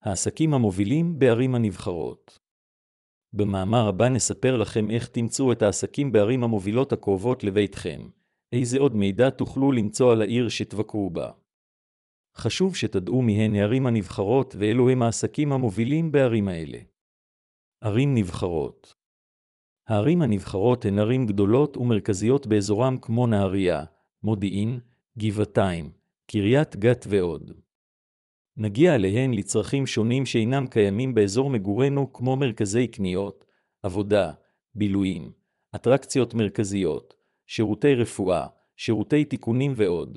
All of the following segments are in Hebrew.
העסקים המובילים בערים הנבחרות. במאמר הבא נספר לכם איך תמצאו את העסקים בערים המובילות הקרובות לביתכם. איזה עוד מידע תוכלו למצוא על העיר שתבקרו בה. חשוב שתדעו מהן הערים הנבחרות ואילו הם העסקים המובילים בערים האלה. ערים נבחרות. הערים הנבחרות הן ערים גדולות ומרכזיות באזורם כמו נהריה, מודיעין, גבעתיים, קריית גת ועוד. נגיע אליהן לצרכים שונים שאינם קיימים באזור מגורנו כמו מרכזי קניות, עבודה, בילויים, אטרקציות מרכזיות, שירותי רפואה, שירותי תיקונים ועוד.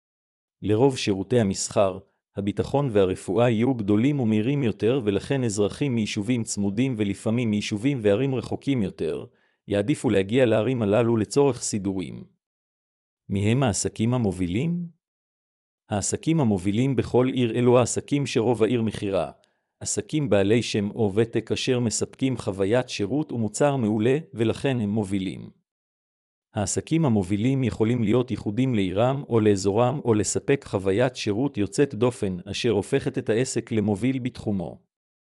לרוב שירותי המסחר, הביטחון והרפואה יהיו גדולים ומהירים יותר ולכן אזרחים מיישובים צמודים ולפעמים מיישובים וערים רחוקים יותר, יעדיפו להגיע לערים הללו לצורך סידורים. מהם העסקים המובילים? העסקים המובילים בכל עיר אלו העסקים שרוב העיר מחירה, עסקים בעלי שם או ותק אשר מספקים חוויית שירות ומוצר מעולה ולכן הם מובילים. העסקים המובילים יכולים להיות ייחודים לעירם או לאזורם או לספק חוויית שירות יוצאת דופן אשר הופכת את העסק למוביל בתחומו.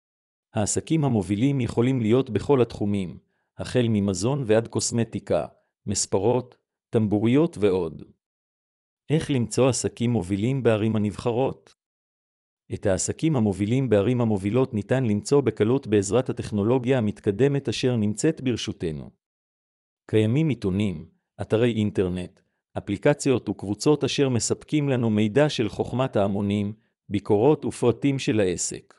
העסקים המובילים יכולים להיות בכל התחומים, החל ממזון ועד קוסמטיקה, מספרות, טמבוריות ועוד. איך למצוא עסקים מובילים בערים הנבחרות? את העסקים המובילים בערים המובילות ניתן למצוא בקלות בעזרת הטכנולוגיה המתקדמת אשר נמצאת ברשותנו. קיימים עיתונים, אתרי אינטרנט, אפליקציות וקבוצות אשר מספקים לנו מידע של חוכמת ההמונים, ביקורות ופרטים של העסק.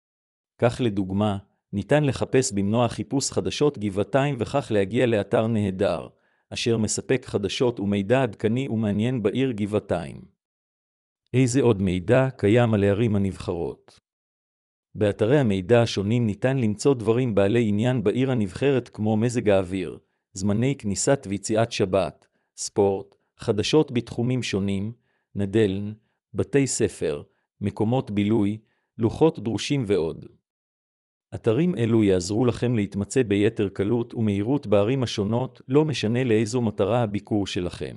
כך לדוגמה, ניתן לחפש במנוע חיפוש חדשות גבעתיים וכך להגיע לאתר נהדר, אשר מספק חדשות ומידע עדכני ומעניין בעיר גבעתיים. איזה עוד מידע קיים על הערים הנבחרות? באתרי המידע השונים ניתן למצוא דברים בעלי עניין בעיר הנבחרת כמו מזג האוויר, זמני כניסת ויציאת שבת, ספורט, חדשות בתחומים שונים, נדל"ן, בתי ספר, מקומות בילוי, לוחות דרושים ועוד. אתרים אלו יעזרו לכם להתמצא ביתר קלות ומהירות בערים השונות, לא משנה לאיזו מטרה הביקור שלכם.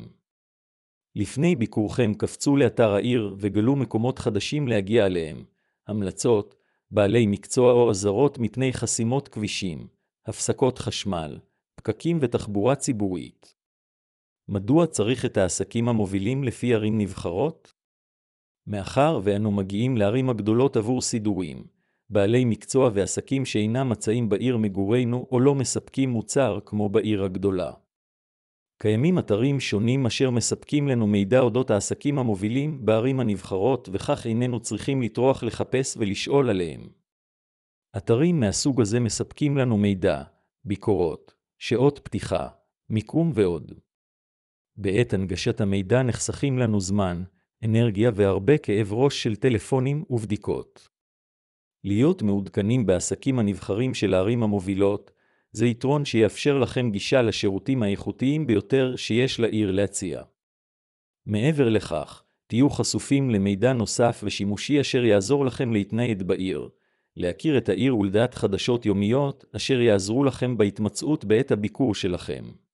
לפני ביקורכם קפצו לאתר העיר וגלו מקומות חדשים להגיע אליהם, המלצות, בעלי מקצוע או עזרות מפני חסימות כבישים, הפסקות חשמל, פקקים ותחבורה ציבורית. מדוע צריך את העסקים המובילים לפי ערים נבחרות? מאחר ואנו מגיעים לערים הגדולות עבור סידורים, בעלי מקצוע ועסקים שאינם מצאים בעיר מגורנו או לא מספקים מוצר כמו בעיר הגדולה. קיימים אתרים שונים אשר מספקים לנו מידע אודות העסקים המובילים בערים הנבחרות וכך איננו צריכים לטרוח לחפש ולשאול עליהם. אתרים מהסוג הזה מספקים לנו מידע, ביקורות, שעות פתיחה, מיקום ועוד. בעת הנגשת המידע נחסכים לנו זמן, אנרגיה והרבה כאב ראש של טלפונים ובדיקות. להיות מעודכנים בעסקים הנבחרים של הערים המובילות, זה יתרון שיאפשר לכם גישה לשירותים האיכותיים ביותר שיש לעיר להציע. מעבר לכך, תהיו חשופים למידע נוסף ושימושי אשר יעזור לכם להתנייד בעיר, להכיר את העיר ולדעת חדשות יומיות אשר יעזרו לכם בהתמצאות בעת הביקור שלכם.